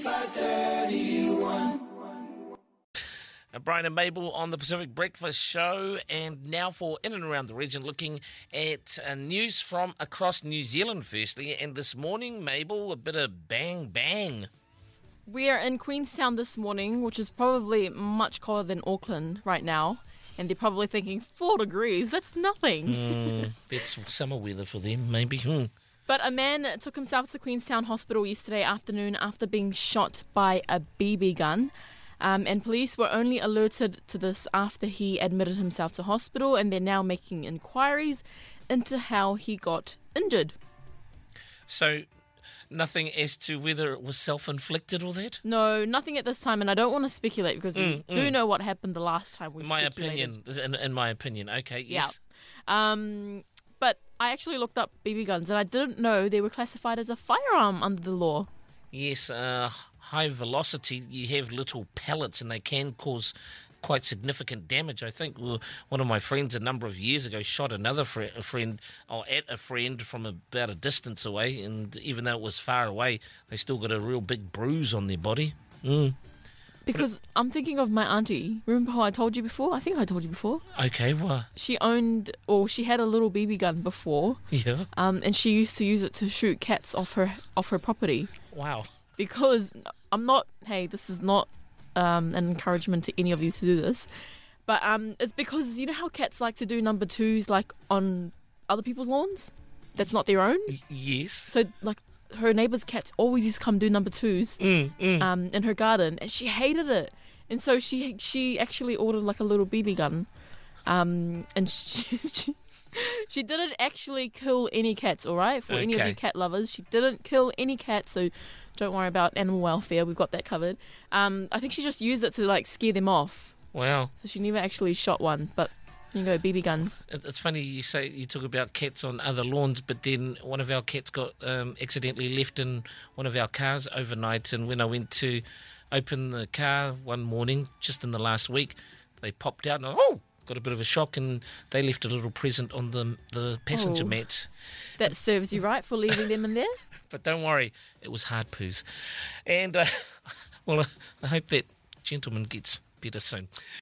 Brian and Mabel on the Pacific Breakfast Show, and now for In and Around the Region, looking at news from across New Zealand firstly. And this morning, Mabel, a bit of bang bang. We are in Queenstown this morning, which is probably much colder than Auckland right now. And they're probably thinking, 4 degrees, that's nothing. That's summer weather for them, maybe. But a man took himself to Queenstown Hospital yesterday afternoon after being shot by a BB gun. And police were only alerted to this after he admitted himself to hospital, and they're now making inquiries into how he got injured. So, nothing as to whether it was self-inflicted or that? No, nothing at this time, and I don't want to speculate because you do know what happened the last time we speculated. In my opinion, okay, yes. Yeah. But I actually looked up BB guns, and I didn't know they were classified as a firearm under the law. Yes, high velocity, you have little pellets and they can cause quite significant damage. I think one of my friends a number of years ago shot another friend from about a distance away, and even though it was far away, they still got a real big bruise on their body. Because I'm thinking of my auntie. Remember how I told you before? I think I told you before. Okay, well. She had a little BB gun before. Yeah. And she used to use it to shoot cats off her property. Wow. Because this is not an encouragement to any of you to do this, but it's because you know how cats like to do number twos like on other people's lawns that's not their own? Yes. So like her neighbour's cats always used to come do number twos in her garden, and she hated it. And so she actually ordered like a little BB gun, and she didn't actually kill any cats, all right? For any of you cat lovers, she didn't kill any cats, so don't worry about animal welfare. We've got that covered. I think she just used it to like scare them off. Wow. So she never actually shot one, but you go, BB guns. It's funny you talk about cats on other lawns, but then one of our cats got accidentally left in one of our cars overnight, and when I went to open the car one morning, just in the last week, they popped out and got a bit of a shock, and they left a little present on the passenger mat. That serves you right for leaving them in there. But don't worry, it was hard poos. And, I hope that gentleman gets better soon.